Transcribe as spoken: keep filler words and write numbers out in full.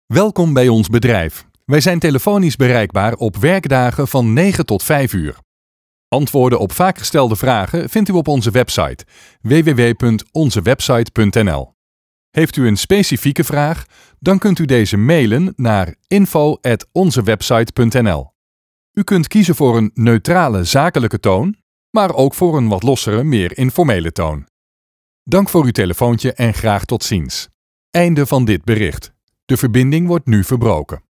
Welkom bij ons bedrijf. Wij zijn telefonisch bereikbaar op werkdagen van negen tot vijf uur. Antwoorden op vaak gestelde vragen vindt u op onze website w w w punt onze website punt n l. Heeft u een specifieke vraag, dan kunt u deze mailen naar info at onze website punt n l. U kunt kiezen voor een neutrale zakelijke toon, maar ook voor een wat lossere, meer informele toon. Dank voor uw telefoontje en graag tot ziens. Einde van dit bericht. De verbinding wordt nu verbroken.